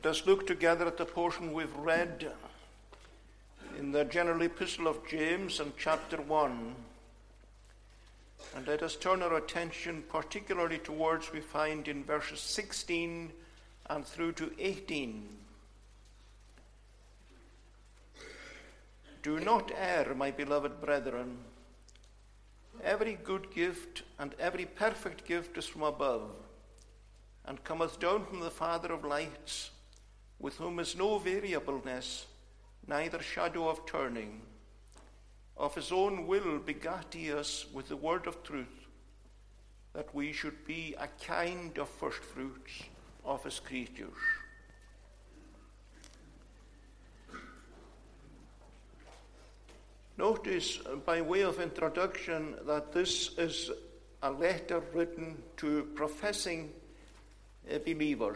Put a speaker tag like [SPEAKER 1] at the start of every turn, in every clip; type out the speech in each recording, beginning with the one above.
[SPEAKER 1] Let us look together at the portion we've read in the general epistle of James and chapter 1. And let us turn our attention particularly to words we find in verses 16 and through to 18. Do not err, my beloved brethren. Every good gift and every perfect gift is from above, and cometh down from the Father of lights, with whom is no variableness, neither shadow of turning. Of his own will begat he us with the word of truth, that we should be a kind of first fruits of his creatures. Notice, by way of introduction, that this is a letter written to professing believers.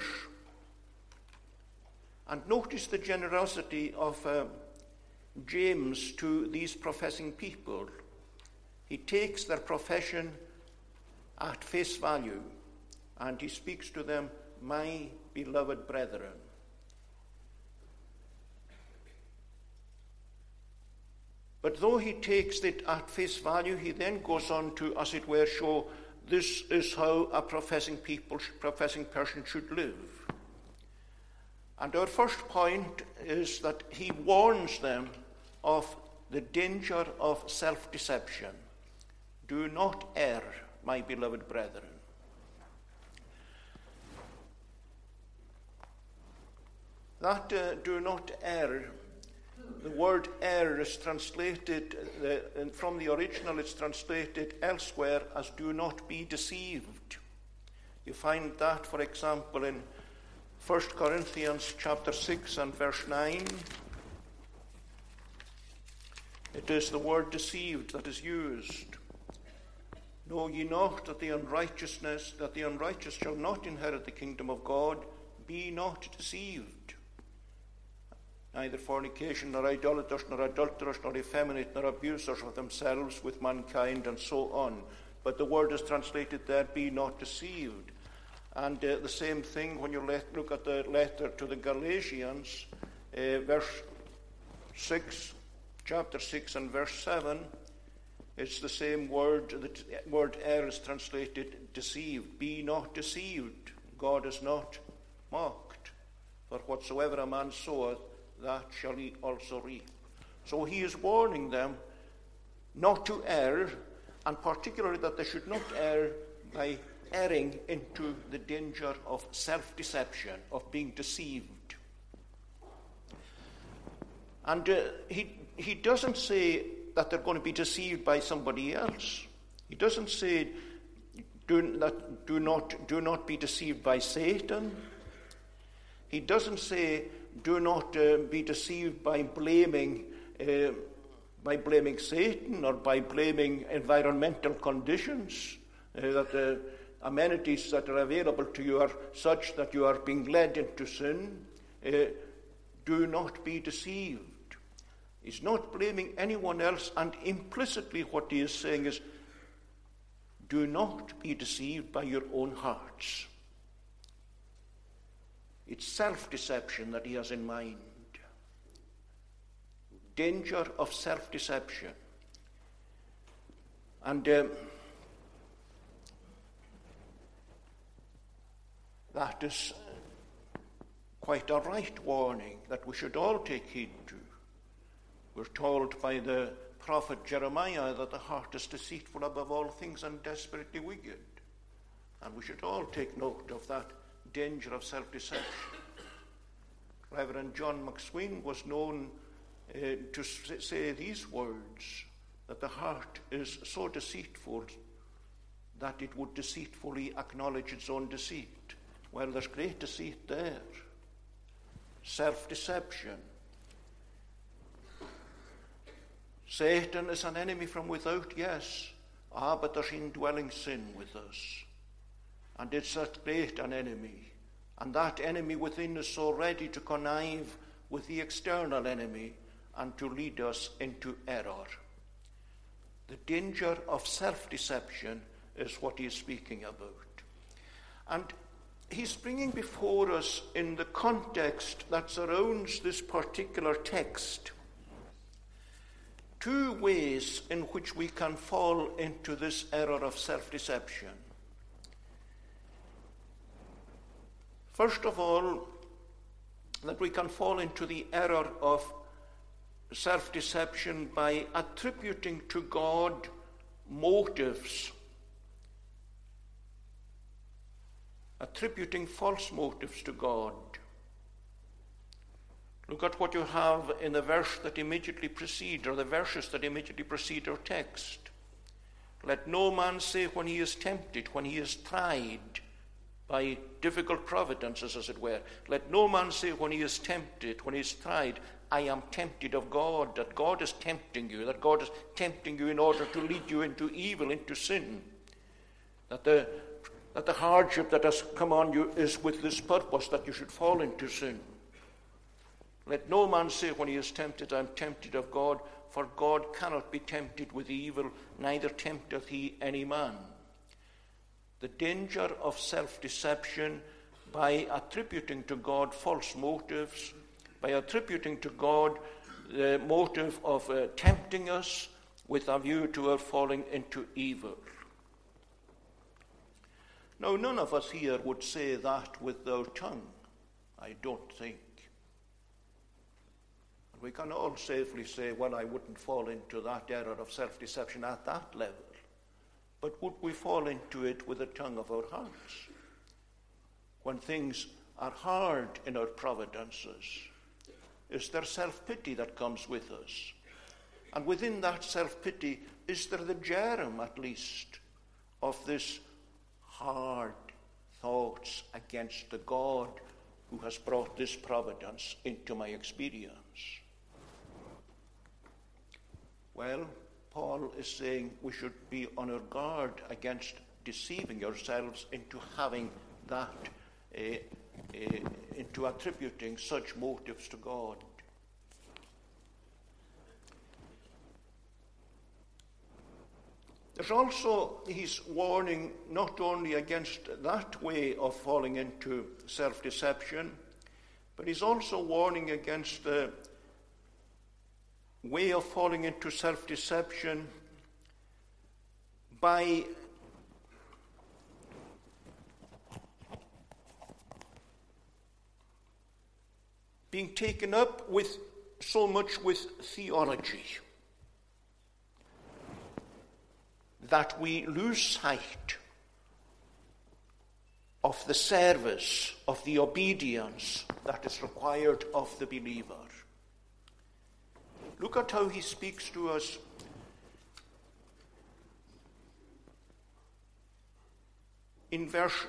[SPEAKER 1] And notice the generosity of James to these professing people. He takes their profession at face value, and he speaks to them, my beloved brethren. But though he takes it at face value, he then goes on to, as it were, show this is how a professing person should live. And our first point is that he warns them of the danger of self-deception. Do not err, my beloved brethren. That do not err, the word err is translated, from the original it's translated elsewhere as do not be deceived. You find that, for example, in 1 Corinthians chapter 6 and verse 9. It is the word deceived that is used. Know ye not that the unrighteous shall not inherit the kingdom of God? Be not deceived. Neither fornication, nor idolaters, nor adulterers, nor effeminate, nor abusers of themselves with mankind, and so on. But the word is translated there, be not deceived. And the same thing when you look at the letter to the Galatians, verse 6, chapter 6 and verse 7, it's the same word. The word err is translated deceived. Be not deceived. God is not mocked. For whatsoever a man soweth, that shall he also reap. So he is warning them not to err, and particularly that they should not err by erring into the danger of self-deception, of being deceived. And he doesn't say that they're going to be deceived by somebody else. He doesn't say do not be deceived by Satan. He doesn't say do not be deceived by blaming Satan or by blaming environmental conditions, that the amenities that are available to you are such that you are being led into sin. Do not be deceived. He's not blaming anyone else, and implicitly what he is saying is, do not be deceived by your own hearts. It's self-deception that he has in mind. Danger of self-deception. And that is quite a right warning that we should all take heed to. We're told by the prophet Jeremiah that the heart is deceitful above all things and desperately wicked. And we should all take note of that danger of self-deception. Reverend John McSween was known to say these words, that the heart is so deceitful that it would deceitfully acknowledge its own deceit. Well, there's great deceit there. Self-deception. Satan is an enemy from without, yes. But there's indwelling sin with us. And it's that great an enemy. And that enemy within is so ready to connive with the external enemy and to lead us into error. The danger of self-deception is what he is speaking about. And he's bringing before us, in the context that surrounds this particular text, two ways in which we can fall into this error of self-deception. First of all, that we can fall into the error of self-deception by attributing to God motives, attributing false motives to God. Look at what you have in the verse that immediately precedes, or the verses that immediately precede our text. Let no man say when he is tempted, when he is tried by difficult providences, as it were. Let no man say when he is tempted, when he is tried, I am tempted of God, that God is tempting you, that God is tempting you in order to lead you into evil, into sin. That the hardship that has come on you is with this purpose, that you should fall into sin. Let no man say when he is tempted, I am tempted of God, for God cannot be tempted with evil, neither tempteth he any man. The danger of self-deception by attributing to God false motives, by attributing to God the motive of tempting us with a view to our falling into evil. Now, none of us here would say that with our tongue, I don't think. We can all safely say, well, I wouldn't fall into that error of self-deception at that level. But would we fall into it with the tongue of our hearts? When things are hard in our providences, is there self-pity that comes with us? And within that self-pity, is there the germ, at least, of this hard thoughts against the God who has brought this providence into my experience? Well, Paul is saying we should be on our guard against deceiving ourselves into having that, into attributing such motives to God. There's also, he's warning not only against that way of falling into self-deception, but he's also warning against the way of falling into self-deception by being taken up with so much with theology that we lose sight of the service, of the obedience that is required of the believer. Look at how he speaks to us in verse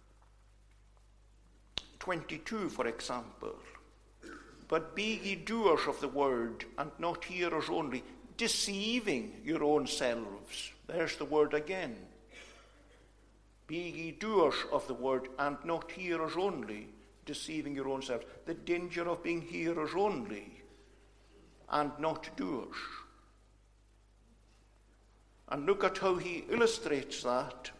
[SPEAKER 1] 22, for example. But be ye doers of the word, and not hearers only, deceiving your own selves. There's the word again. Be ye doers of the word, and not hearers only, deceiving your own selves. The danger of being hearers only and not doers. And look at how he illustrates that.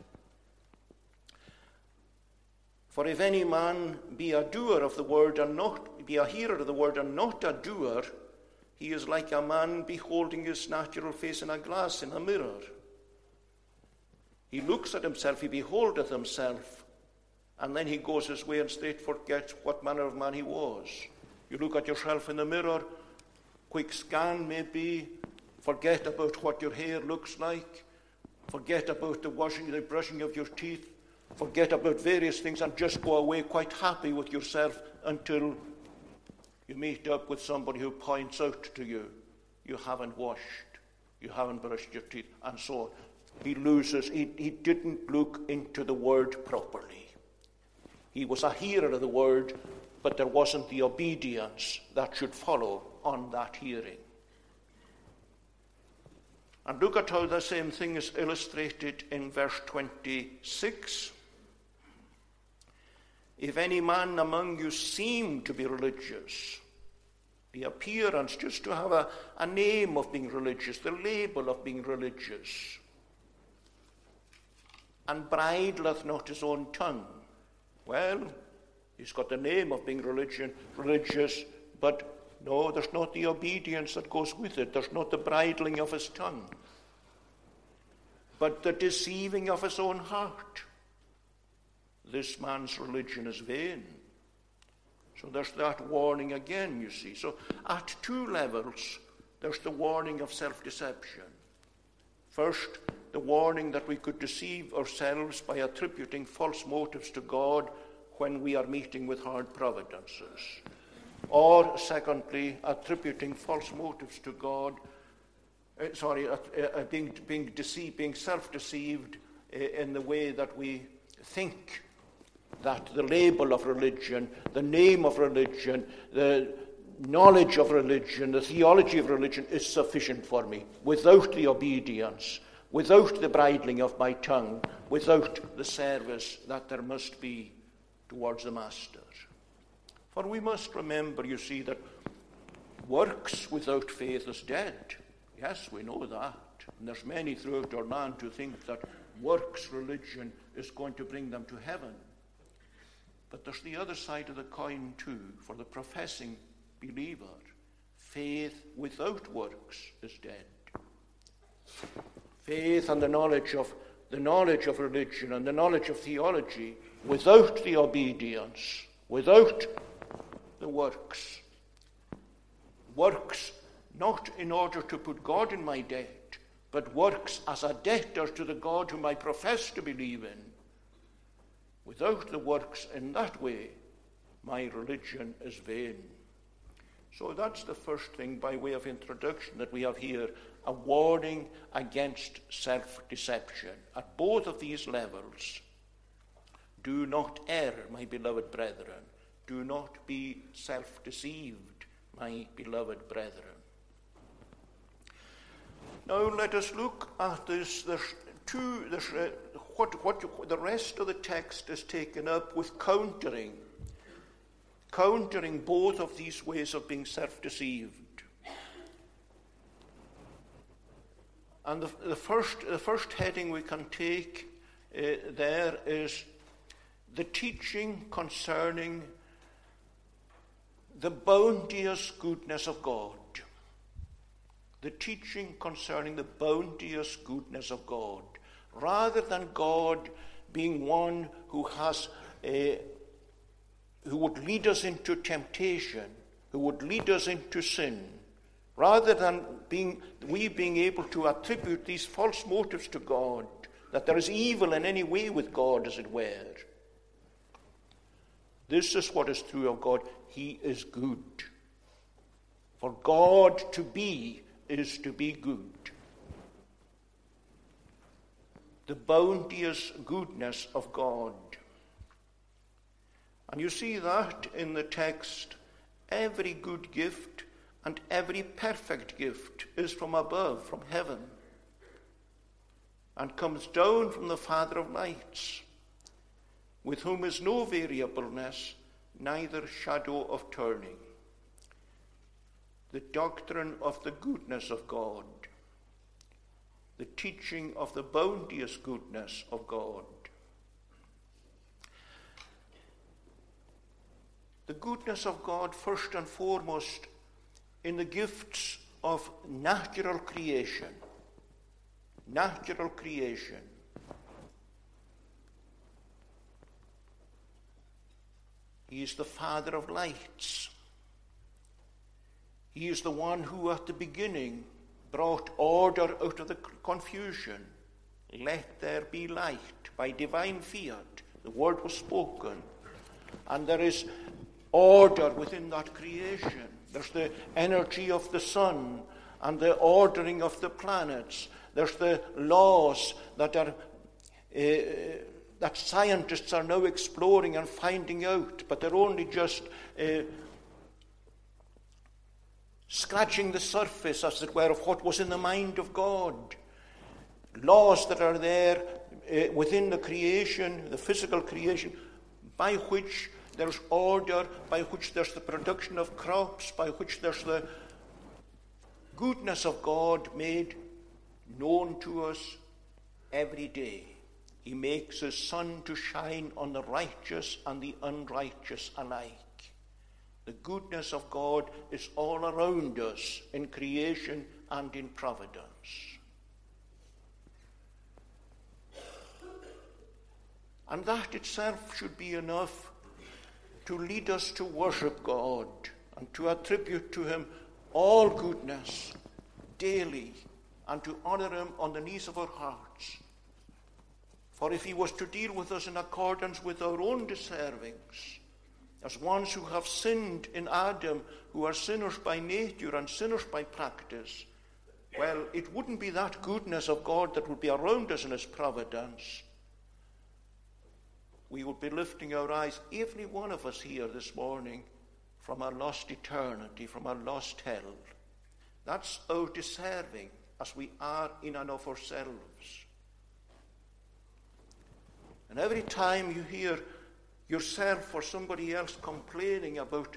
[SPEAKER 1] For if any man be a doer of the word and not be a hearer of the word and not a doer, he is like a man beholding his natural face in a glass, in a mirror. He looks at himself, he beholdeth himself, and then he goes his way and straight forgets what manner of man he was. You look at yourself in the mirror, quick scan maybe, forget about what your hair looks like, forget about the washing, the brushing of your teeth, forget about various things, and just go away quite happy with yourself until you meet up with somebody who points out to you, you haven't washed, you haven't brushed your teeth, and so on. He loses, he didn't look into the word properly. He was a hearer of the word, but there wasn't the obedience that should follow on that hearing. And look at how the same thing is illustrated in verse 26. If any man among you seem to be religious, the appearance, just to have a name of being religious, the label of being religious, and bridleth not his own tongue, Well, he's got the name of being religious, but no, there's not the obedience that goes with it. There's not the bridling of his tongue, but the deceiving of his own heart. This man's religion is vain. So there's that warning again, you see. So at two levels, there's the warning of self-deception. First, the warning that we could deceive ourselves by attributing false motives to God when we are meeting with hard providences. Or, secondly, attributing false motives to God, being self-deceived in the way that we think that the label of religion, the name of religion, the knowledge of religion, the theology of religion is sufficient for me, without the obedience, without the bridling of my tongue, without the service that there must be towards the Master. For we must remember, you see, that works without faith is dead. Yes, we know that. And there's many throughout our land who think that works religion is going to bring them to heaven. But there's the other side of the coin too, for the professing believer. Faith without works is dead. Faith and the knowledge of religion and the knowledge of theology without the obedience, without the works. Works not in order to put God in my debt, but works as a debtor to the God whom I profess to believe in. Without the works in that way, my religion is vain. So that's the first thing by way of introduction that we have here, a warning against self-deception. At both of these levels, do not err, my beloved brethren. Do not be self-deceived, my beloved brethren. Now let us look at this. What the rest of the text is taken up with countering both of these ways of being self-deceived. And the first heading we can take there is the teaching concerning the bounteous goodness of God. The teaching concerning the bounteous goodness of God. Rather than God being one who would lead us into temptation, who would lead us into sin, rather than being able to attribute these false motives to God, that there is evil in any way with God, as it were. This is what is true of God. He is good. For God to be is to be good. The bounteous goodness of God. And you see that in the text. Every good gift and every perfect gift is from above, from heaven, and comes down from the Father of lights, with whom is no variableness, neither shadow of turning. The doctrine of the goodness of God. The teaching of the bounteous goodness of God. The goodness of God, first and foremost, in the gifts of natural creation. Natural creation. He is the Father of lights. He is the one who at the beginning brought order out of the confusion. Let there be light. By divine fiat, the word was spoken. And there is order within that creation. There's the energy of the sun and the ordering of the planets. There's the laws that scientists are now exploring and finding out, but they're only just scratching the surface, as it were, of what was in the mind of God. Laws that are there within the creation, the physical creation, by which there's order, by which there's the production of crops, by which there's the goodness of God made known to us every day. He makes his sun to shine on the righteous and the unrighteous alike. The goodness of God is all around us in creation and in providence. And that itself should be enough to lead us to worship God and to attribute to him all goodness daily and to honor him on the knees of our hearts. For if he was to deal with us in accordance with our own deservings, as ones who have sinned in Adam, who are sinners by nature and sinners by practice, well, it wouldn't be that goodness of God that would be around us in his providence. We would be lifting our eyes, every one of us here this morning, from our lost eternity, from our lost hell. That's our deserving, as we are in and of ourselves. And every time you hear yourself or somebody else complaining about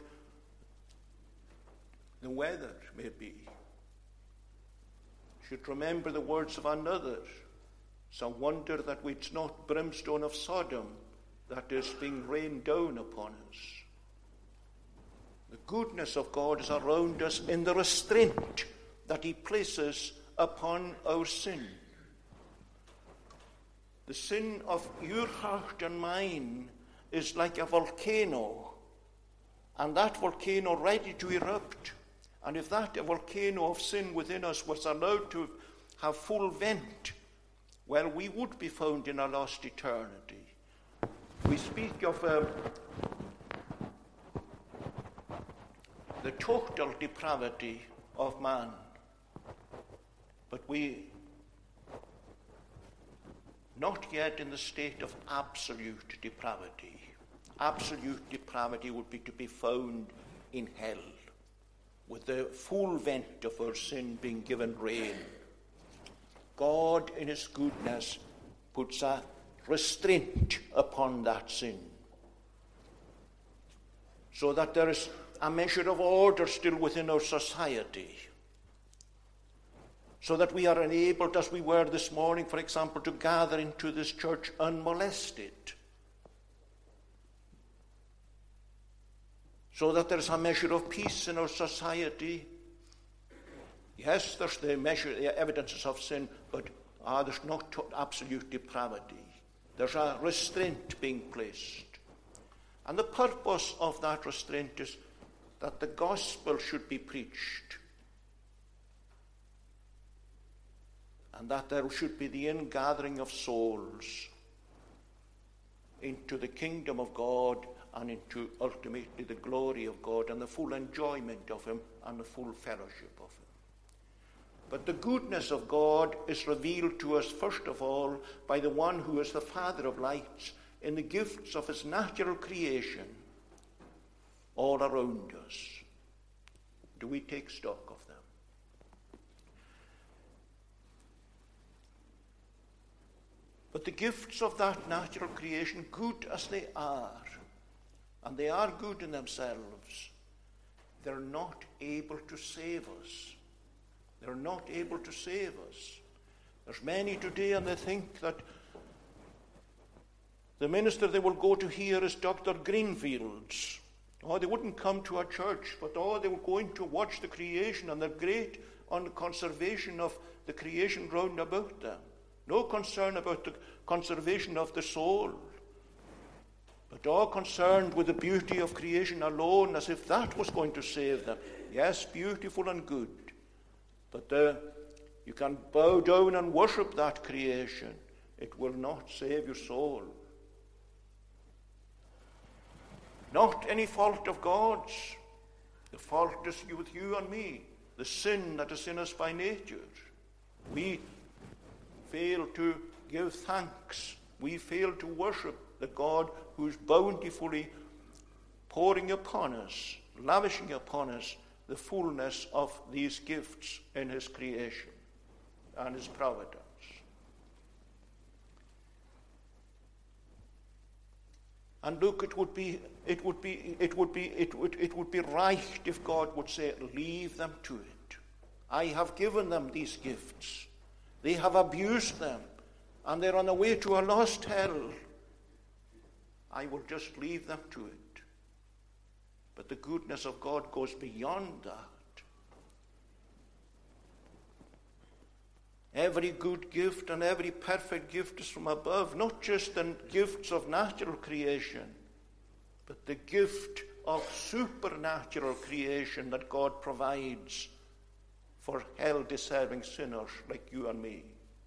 [SPEAKER 1] the weather, maybe, you should remember the words of another. It's a wonder that it's not brimstone of Sodom that is being rained down upon us. The goodness of God is around us in the restraint that he places upon our sin. The sin of your heart and mine is like a volcano, and that volcano ready to erupt. And if that volcano of sin within us was allowed to have full vent, well, we would be found in a lost eternity. We speak of the total depravity of man, but we not yet in the state of absolute depravity. Absolute depravity would be to be found in hell, with the full vent of our sin being given rein. God in his goodness puts a restraint upon that sin, so that there is a measure of order still within our society, so that we are enabled, as we were this morning, for example, to gather into this church unmolested, so that there is a measure of peace in our society. Yes, there's the evidences of sin, but there's not absolute depravity. There's a restraint being placed. And the purpose of that restraint is that the gospel should be preached, and that there should be the ingathering of souls into the kingdom of God and into ultimately the glory of God and the full enjoyment of him and the full fellowship of him. But the goodness of God is revealed to us, first of all, by the one who is the Father of lights in the gifts of his natural creation all around us. Do we take stock of them? But the gifts of that natural creation, good as they are, and they are good in themselves, they're not able to save us. They're not able to save us. There's many today, and they think that the minister they will go to hear is Dr. Greenfields. They wouldn't come to a church, but they were going to watch the creation, and they're great on the conservation of the creation round about them. No concern about the conservation of the soul, but all concerned with the beauty of creation alone, as if that was going to save them. Yes, beautiful and good, but you can bow down and worship that creation. It will not save your soul. Not any fault of God's. The fault is with you and me, the sin that is in us by nature. We fail to give thanks. We fail to worship the God who is bountifully pouring upon us, lavishing upon us the fullness of these gifts in his creation and his providence. And look, it would be right if God would say, leave them to it. I have given them these gifts. They have abused them. and they're on the way to a lost hell, I will just leave them to it. But the goodness of God goes beyond that. Every good gift and every perfect gift is from above, not just the gifts of natural creation, but the gift of supernatural creation that God provides for hell-deserving sinners like you and me.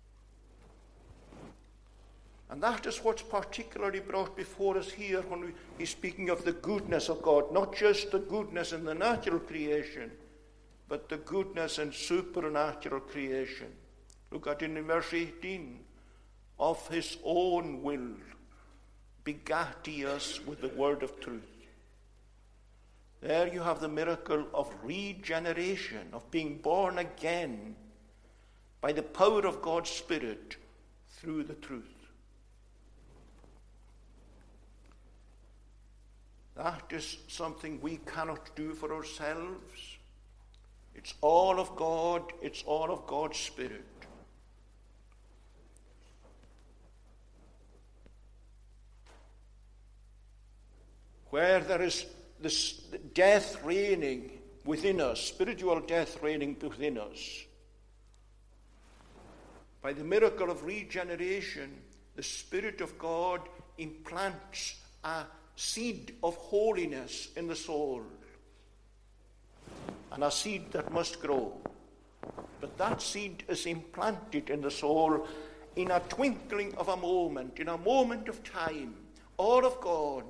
[SPEAKER 1] And that is what's particularly brought before us here when he's speaking of the goodness of God, not just the goodness in the natural creation, but the goodness in supernatural creation. Look at it in verse 18. Of his own will begat he us with the word of truth. There you have the miracle of regeneration, of being born again by the power of God's Spirit through the truth. That is something we cannot do for ourselves. It's all of God. It's all of God's Spirit. Where there is this death reigning within us, spiritual death reigning within us, by the miracle of regeneration, the Spirit of God implants a seed of holiness in the soul, and a seed that must grow. But that seed is implanted in the soul in a twinkling of a moment, in a moment of time, all of God.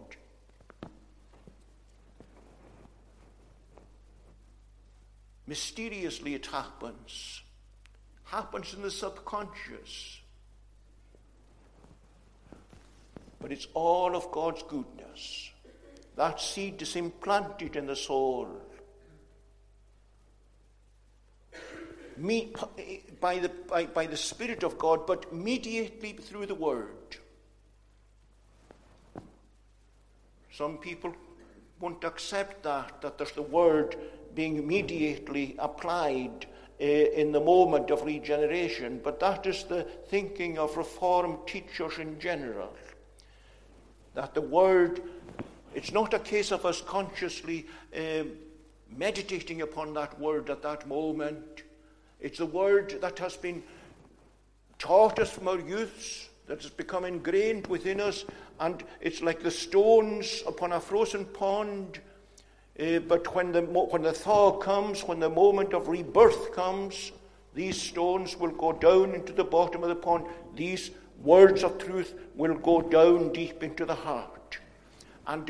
[SPEAKER 1] Mysteriously it happens in the subconscious. But it's all of God's goodness. That seed is implanted in the soul by the Spirit of God, but mediately through the Word. Some people won't accept that there's the Word being immediately applied in the moment of regeneration, but that is the thinking of Reformed teachers in general. That the Word, it's not a case of us consciously meditating upon that Word at that moment. It's a Word that has been taught us from our youths, that has become ingrained within us, and it's like the stones upon a frozen pond. But when the thaw comes, when the moment of rebirth comes, these stones will go down into the bottom of the pond. These words of truth will go down deep into the heart. And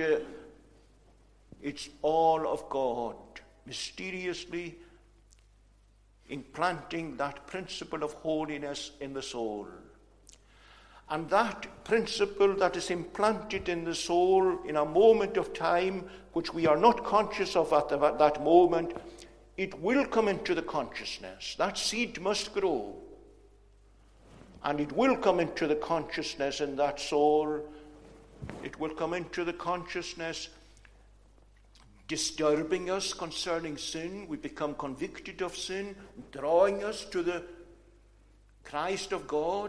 [SPEAKER 1] it's all of God, mysteriously implanting that principle of holiness in the soul. And that principle that is implanted in the soul in a moment of time, which we are not conscious of at that moment, it will come into the consciousness. That seed must grow. And it will come into the consciousness in that soul. It will come into the consciousness disturbing us concerning sin. We become convicted of sin, drawing us to the Christ of God,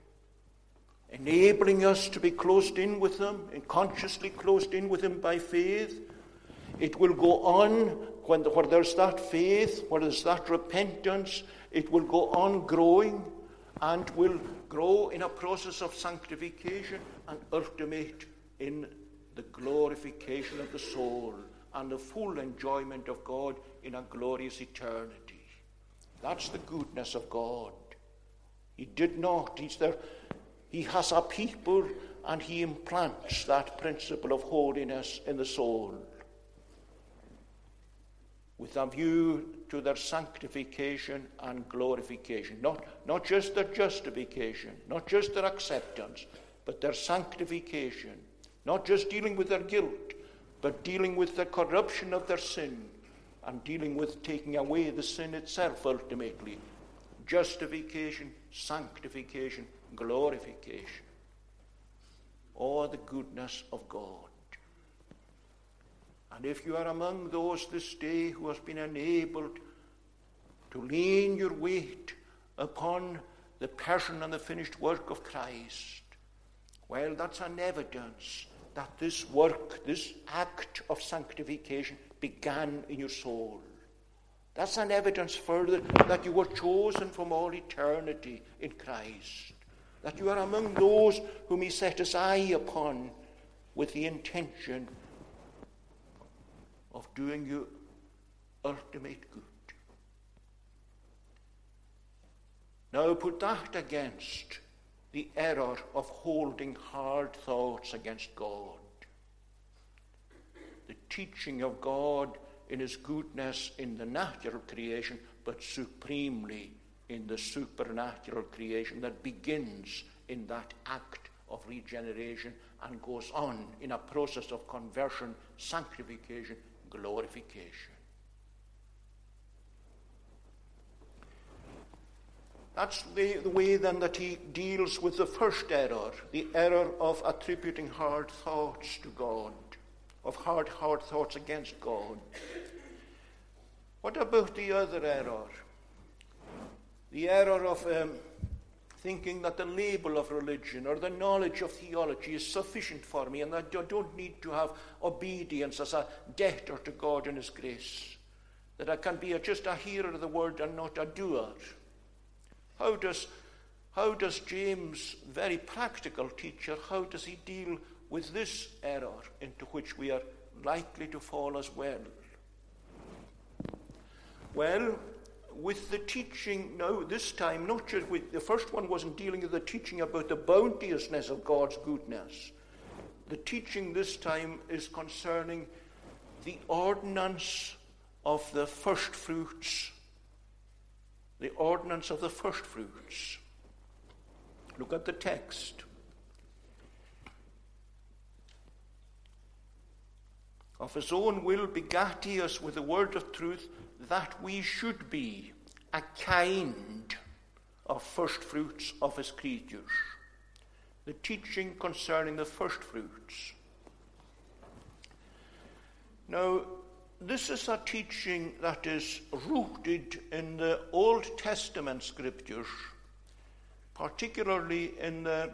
[SPEAKER 1] enabling us to be closed in with Him, and consciously closed in with Him by faith. It will go on where there's that faith, where there's that repentance. It will go on growing and will grow in a process of sanctification and ultimate in the glorification of the soul and the full enjoyment of God in a glorious eternity. That's the goodness of God. He did not. He's there. He has a people, and He implants that principle of holiness in the soul with a view to their sanctification and glorification. Not just their justification, not just their acceptance, but their sanctification. Not just dealing with their guilt, but dealing with the corruption of their sin and dealing with taking away the sin itself ultimately. Justification, sanctification, glorification. Oh, the goodness of God. And if you are among those this day who has been enabled to lean your weight upon the person and the finished work of Christ. Well, that's an evidence that this work, this act of sanctification began in your soul. That's an evidence further that you were chosen from all eternity in Christ, that you are among those whom he set his eye upon with the intention of doing you ultimate good. Now put that against the error of holding hard thoughts against God. The teaching of God in his goodness in the natural creation, but supremely in the supernatural creation that begins in that act of regeneration and goes on in a process of conversion, sanctification, glorification. That's the way then that he deals with the first error, the error of attributing hard thoughts to God, of hard thoughts against God. What about the other error? The error of thinking that the label of religion or the knowledge of theology is sufficient for me and that I don't need to have obedience as a debtor to God and his grace, that I can be just a hearer of the word and not a doer. How does James, very practical teacher, how does he deal with this error into which we are likely to fall as well? Well, with the teaching now, this time, not just with the first one wasn't dealing with the teaching about the bounteousness of God's goodness. The teaching this time is concerning the ordinance of the first fruits. The ordinance of the first fruits. Look at the text. Of his own will begat he us with the word of truth, that we should be a kind of first fruits of his creatures. The teaching concerning the first fruits. Now, this is a teaching that is rooted in the Old Testament scriptures, particularly in the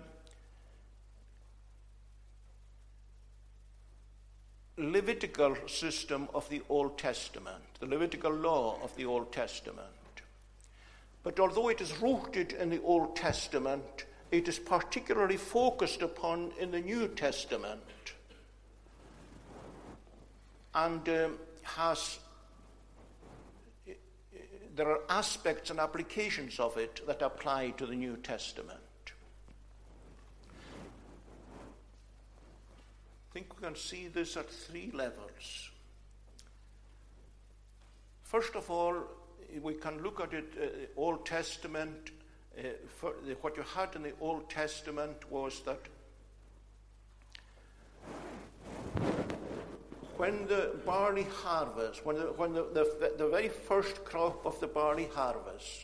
[SPEAKER 1] Levitical system of the Old Testament, the Levitical law of the Old Testament. But although it is rooted in the Old Testament, it is particularly focused upon in the New Testament. And there are aspects and applications of it that apply to the New Testament. I think we can see this at three levels. First of all, we can look at it, Old Testament. What you had in the Old Testament was that when the barley harvest, when the very first crop of the barley harvest,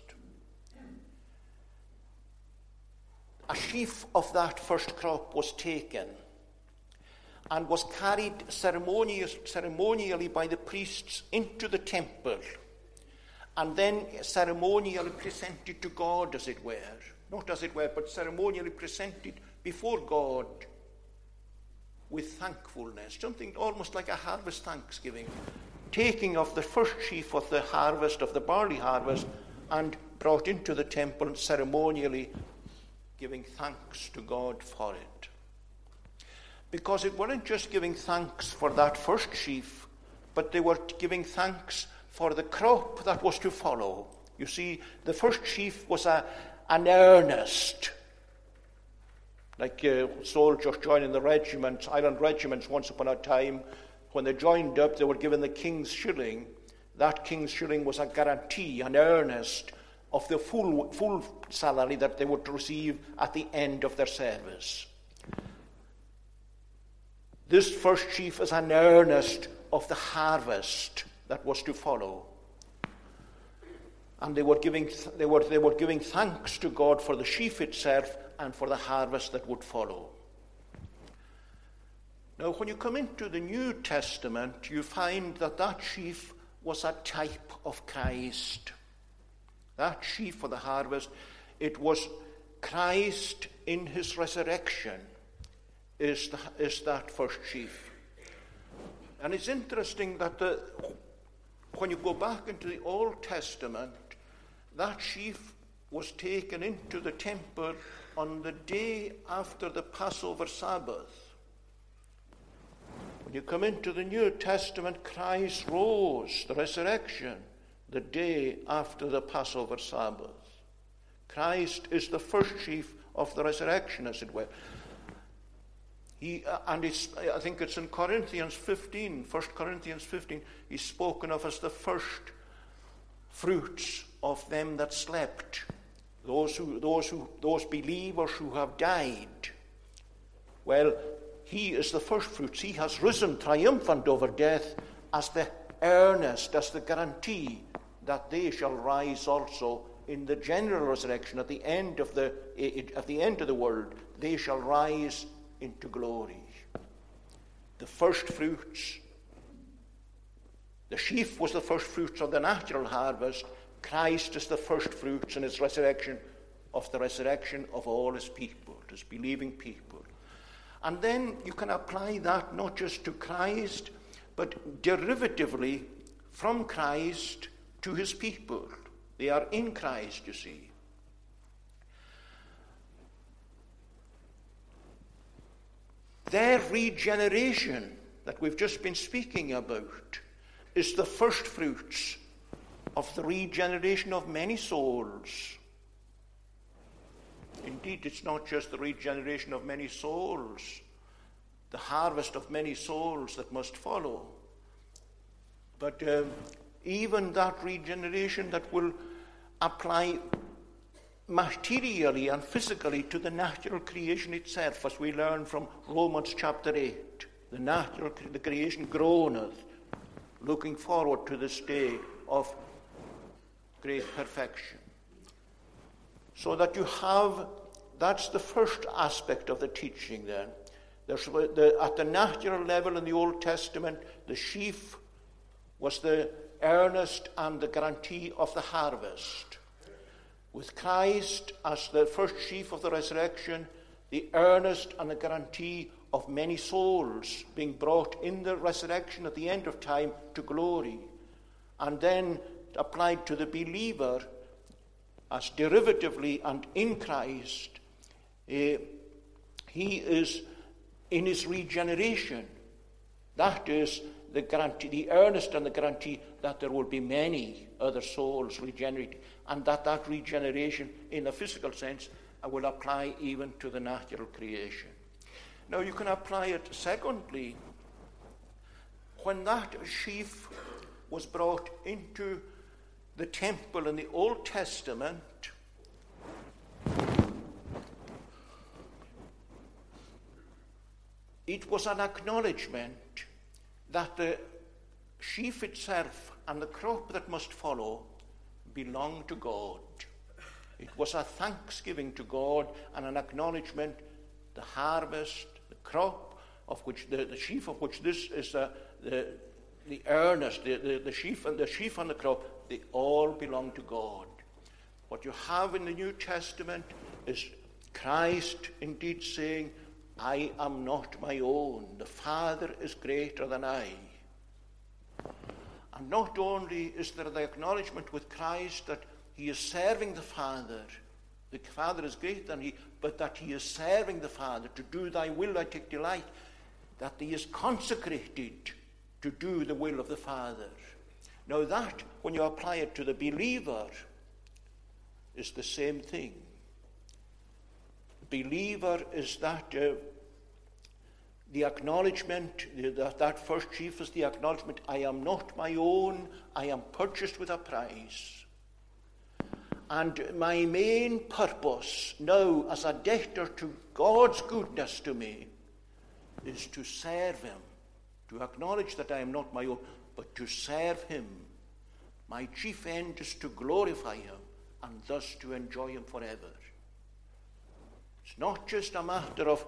[SPEAKER 1] a sheaf of that first crop was taken and was carried ceremonially by the priests into the temple, and then ceremonially presented to God, as it were. Not as it were, but ceremonially presented before God with thankfulness. Something almost like a harvest thanksgiving. Taking of the first sheaf of the harvest, of the barley harvest, and brought into the temple and ceremonially giving thanks to God for it. Because it weren't just giving thanks for that first sheaf, but they were giving thanks for the crop that was to follow. You see, the first sheaf was an earnest. Like soldiers joining the regiments, Ireland regiments once upon a time, when they joined up, they were given the king's shilling. That king's shilling was a guarantee, an earnest of the full salary that they would receive at the end of their service. This first sheaf is an earnest of the harvest that was to follow. And they were giving thanks to God for the sheaf itself and for the harvest that would follow. Now, when you come into the New Testament, you find that sheaf was a type of Christ. That sheaf for the harvest it was Christ in his resurrection is that first sheaf. And it's interesting that when you go back into the Old Testament, that sheaf was taken into the temple on the day after the Passover Sabbath. When you come into the New Testament, Christ rose, the resurrection, the day after the Passover Sabbath. Christ is the first sheaf of the resurrection, as it were. I think it's in Corinthians 15, 1 Corinthians 15, he's spoken of as the first fruits of them that slept. Those believers who have died. Well, he is the first fruits. He has risen triumphant over death as the earnest, as the guarantee that they shall rise also in the general resurrection at the end of the world. They shall rise into glory. The first fruits. The sheaf was the first fruits of the natural harvest. Christ is the first fruits in his resurrection, of the resurrection of all his people, his believing people. And then you can apply that not just to Christ, but derivatively from Christ to his people. They are in Christ, you see. Their regeneration that we've just been speaking about is the first fruits of the regeneration of many souls. Indeed, it's not just the regeneration of many souls, the harvest of many souls that must follow, but even that regeneration that will apply materially and physically to the natural creation itself, as we learn from Romans chapter 8. The creation groaneth, looking forward to this day of great perfection. So that you have, that's the first aspect of the teaching then. At the natural level in the Old Testament, the sheaf was the earnest and the guarantee of the harvest. With Christ as the first sheaf of the resurrection, the earnest and the guarantee of many souls being brought in the resurrection at the end of time to glory. And then applied to the believer as derivatively and in Christ, he is in his regeneration. That is the guarantee, the earnest and the guarantee that there will be many other souls regenerated, and that regeneration in a physical sense will apply even to the natural creation. Now you can apply it secondly. When that sheaf was brought into the temple in the Old Testament, it was an acknowledgement that the sheaf itself and the crop that must follow belonged to God. It was a thanksgiving to God and an acknowledgement, the harvest, the crop of which the sheaf of which this is the earnest, the sheaf and the crop, they all belong to God. What you have in the New Testament is Christ indeed saying, I am not my own. The Father is greater than I. And not only is there the acknowledgement with Christ that he is serving the Father is greater than he, but that he is serving the Father. To do thy will I take delight, that he is consecrated to do the will of the Father. Now that, when you apply it to the believer, is the same thing. Believer is that the acknowledgement, that first sheaf is the acknowledgement, I am not my own, I am purchased with a price. And my main purpose now as a debtor to God's goodness to me is to serve him, to acknowledge that I am not my own, but to serve him. My chief end is to glorify him and thus to enjoy him forever. It's not just a matter of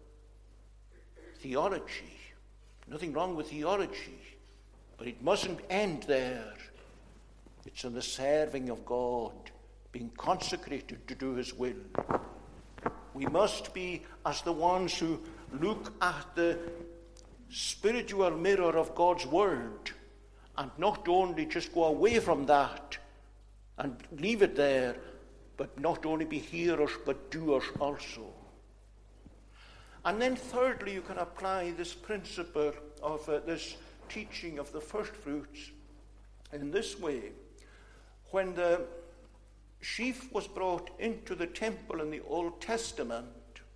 [SPEAKER 1] theology. Nothing wrong with theology. But it mustn't end there. It's in the serving of God being consecrated to do his will. We must be as the ones who look at the spiritual mirror of God's word and not only just go away from that and leave it there, but not only be hearers but doers also. And then thirdly, you can apply this principle of this teaching of the first fruits in this way. When the sheaf was brought into the temple in the Old Testament,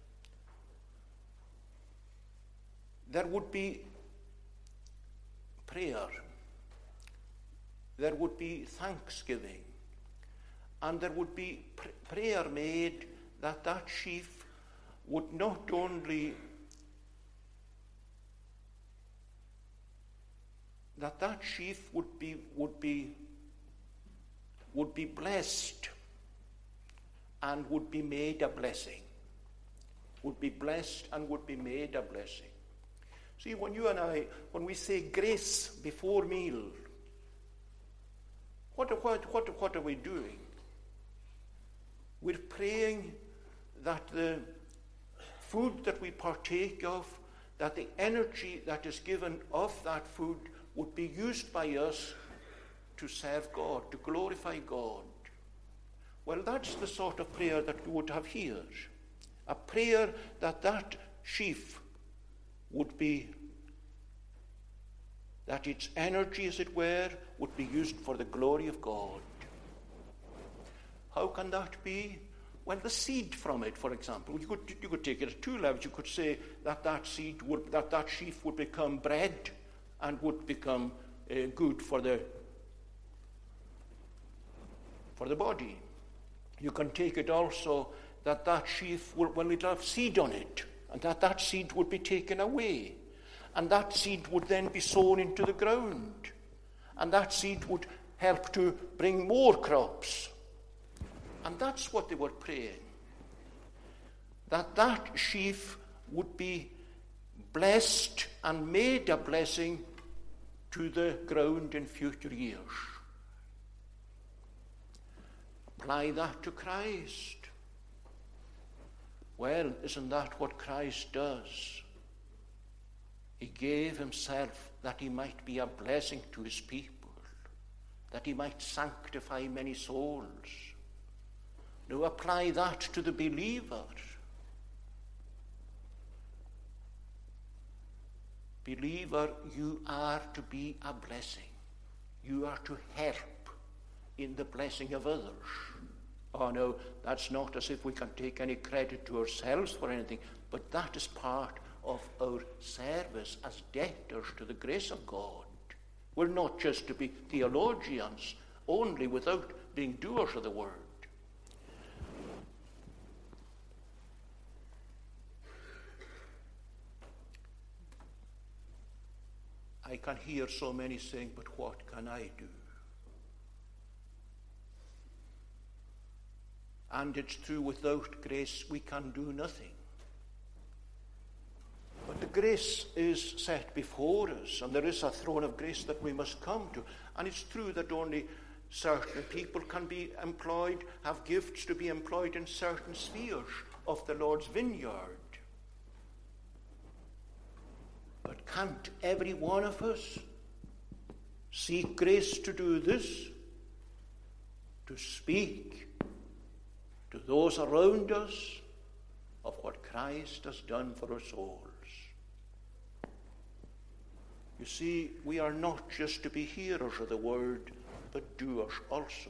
[SPEAKER 1] there would be prayer, there would be thanksgiving, and there would be prayer made that that sheaf would not only that sheaf would be blessed and would be made a blessing. Would be blessed and would be made a blessing. See, when you and I, when we say grace before meal, what are we doing? We're praying that the food that we partake of, that the energy that is given of that food would be used by us to serve God, to glorify God. Well, that's the sort of prayer that we would have here. A prayer that that sheaf would be, that its energy, as it were, would be used for the glory of God. How can that be? Well, the seed from it, for example, you could take it at two levels. You could say that that sheaf would become bread and would become good for the body. You can take it also that that sheaf will have seed on it, and that seed would be taken away, and that seed would then be sown into the ground, and that seed would help to bring more crops. And that's what they were praying, that sheaf would be blessed and made a blessing to the ground in future years. Apply that to Christ. Well, isn't that what Christ does? He gave himself that he might be a blessing to his people, that he might sanctify many souls. Now apply that to the believer. Believer, you are to be a blessing. You are to help in the blessing of others. Oh no, that's not as if we can take any credit to ourselves for anything, but that is part of our service as debtors to the grace of God. We're not just to be theologians only without being doers of the word. I can hear so many saying, but what can I do? And it's true, without grace we can do nothing. But the grace is set before us, and there is a throne of grace that we must come to. And it's true that only certain people can be employed, have gifts to be employed in certain spheres of the Lord's vineyard. But can't every one of us seek grace to do this? To speak to those around us of what Christ has done for our souls. You see, we are not just to be hearers of the word, but doers also.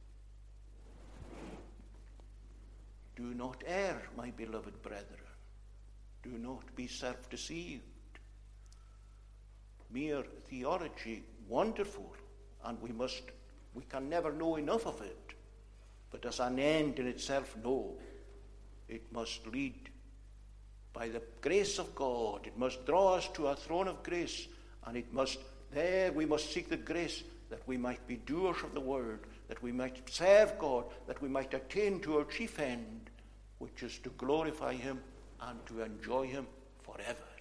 [SPEAKER 1] Do not err, my beloved brethren. Do not be self-deceived. Mere theology, wonderful, and we can never know enough of it. But as an end in itself, no. It must lead by the grace of God. It must draw us to a throne of grace, and we must seek the grace that we might be doers of the word, that we might serve God, that we might attain to our chief end, which is to glorify him and to enjoy him forever.